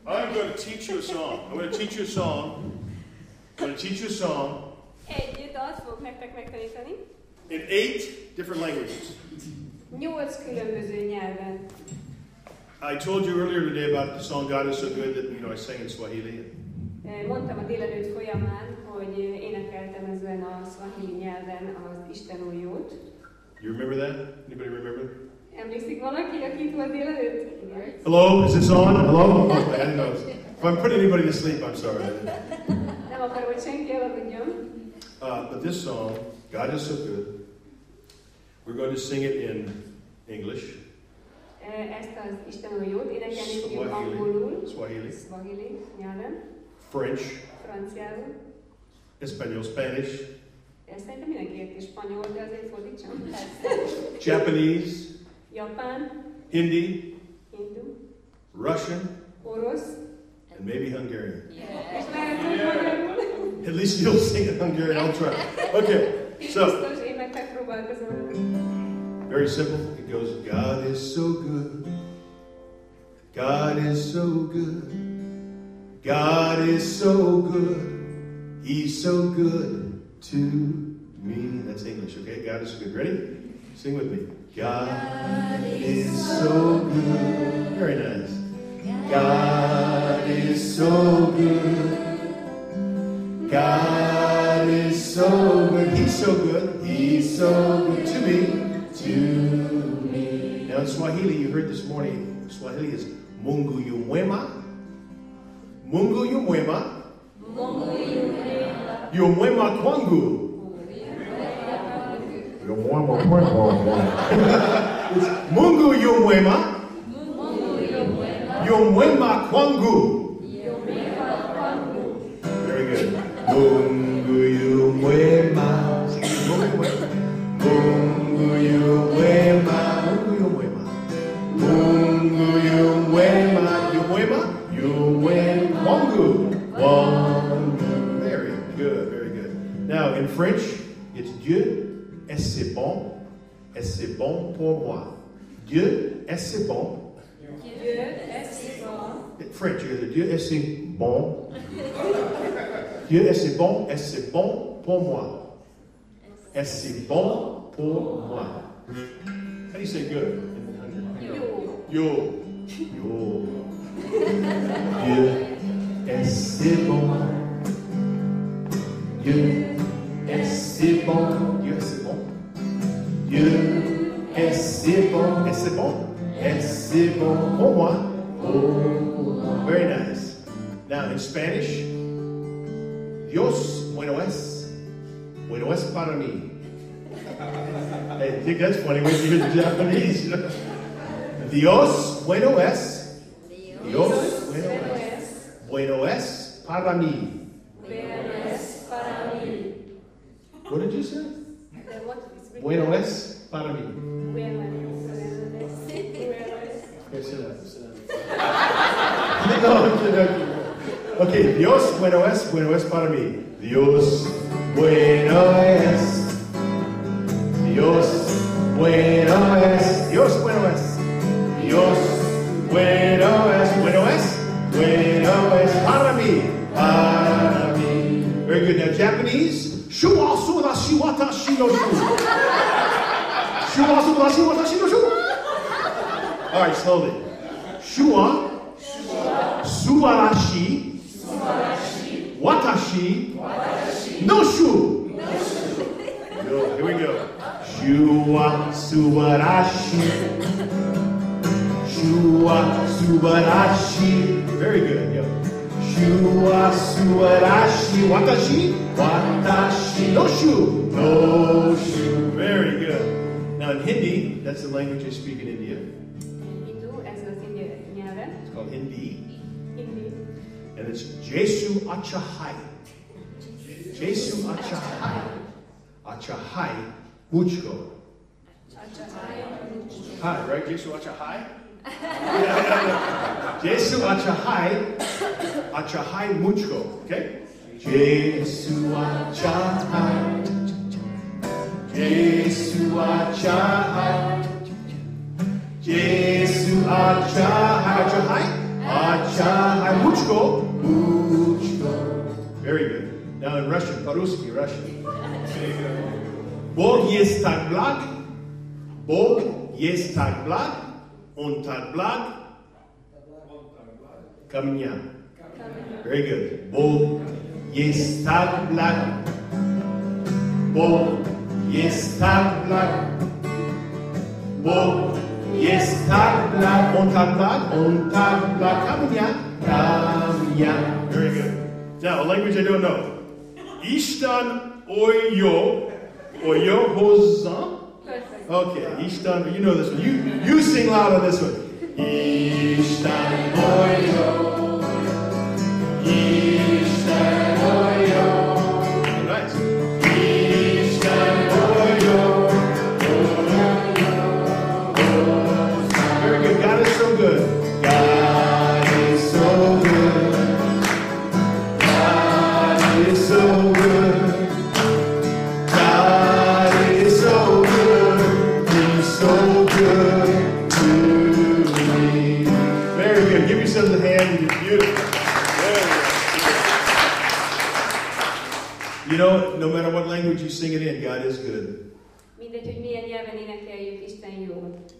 I'm going to teach you a song. I'm going to teach you a song. I'm going to teach you a song. Egy dalt fogok nektek megtanítani. In 8 different languages. 8 különböző nyelven. I told you earlier today about the song God is so good that I sang in Swahili. Mondtam a délelőtt folyamán, hogy énekeltem ezen a szwahili nyelven az Isten új jót. You remember that? Anybody remember? Emlékszik valaki, aki itt volt délelőtt? Hello, is this on? Hello? Oh, I didn't know. If I'm putting anybody to sleep, I'm sorry. Nem akarom, hogy senki elaludjon. But this song, God is so good, we're going to sing it in English. Ezt az Isten új jót énekelni fogjuk angolul, Swahili nyelven, French, franciául, Espanol, Spanish, szerintem mindenki érti spanyol, de azért fordítsam. Japanese, Japán, Hindi, hindu, Russian, orosz, and maybe Hungarian. és lehet, hogy magyarul. At least you'll sing in Hungarian. I'll try. Okay, so biztos, én meg megpróbálkozom. very simple. It goes, God is so good. God is so good. God is so good. He's so good to me. That's English, okay? God is so good. Ready? Sing with me. God is so good. Very nice. God is so good. God is so good. He's so good. He's so good to me. To me. Now in Swahili, you heard this morning, Swahili is Mungu yu mwema. Mungu yu mwema. Mungu yu mwema. Yu mwema kwangu. Yu mwema kwangu. It's Mungu yu mwema. Mungu yu mwema. Yu mwema kwangu. Yu mwema kwangu. Very good. Mungu yu mwema. Mungu yu mwema. Mungu yu mwema. Mungu yu mwema. Yu mwema. Yu mwema kwangu. Very good, very good. Now in French, it's Dieu est si bon, et c'est bon pour moi. Dieu est si bon. Dieu est si bon. French, Dieu est si bon. Dieu est si bon, et c'est bon pour moi. Et c'est bon pour moi. How do you say good? Yo. Yo. Dieu est si bon. Dieu est si bon. Dieu est si bon. Dieu est si bon. Et c'est bon. Et c'est bon pour moi. Very nice. Now in Spanish, Dios bueno es para mí. I think that's funny when you hear the Japanese. Dios bueno es. Dios bueno es para mí. What did you say? Bueno es para mí. Okay, sit down. Okay, Dios bueno es para mí. Dios bueno es. Dios bueno es. Dios bueno es. Dios bueno es para mí. Para mí. Very good. Now Japanese. Shua suwa shiwata shino shu. Shua suwa shiwata shino shu. All right, slowly. Shua. Suwarashi. Watashi. No shu. Good. Here we go. Shua suwarashi. Shua suwarashi. Very good. Yo. Shua suwarashi. Watashi. No shu. No shu. Very good. Now in Hindi, that's the language they speak in India. Hindu, ez az india nyelve. It's called Hindi. Hindi. And it's Jesu Achahai. Jesu Achahai. Achahai Muchko. Hi, right? Jesu Achahai? Jesu Achahai. Achahai Muchko. Okay? Jesu Achahai. Jesu Achahai. Jesu Achahai. Achahai. Achahai Muchko. Very good. Now in Russian, по-русски, Russian. Бог есть так благ. Бог есть так благ. Он так благ. Ко мне. Very good. Бог есть так благ. Бог есть так благ. Бог есть так благ. Он так благ. Ко мне. Very good. Now, a language I don't know. Ishtan oyo hozan. Okay, Ishtan, you know this one. You sing loud on this one. Ishtan oyo. Ishtan oyo. Nice. Ishtan oyo. Very good. God is so good. God is so good. God is so good. God is so good. He's so good to me. Very good. Give yourselves a hand. You're beautiful. You know, no matter what language you sing it in, God is good. Mindegy, hogy milyen nyelven énekeljük, Isten jó.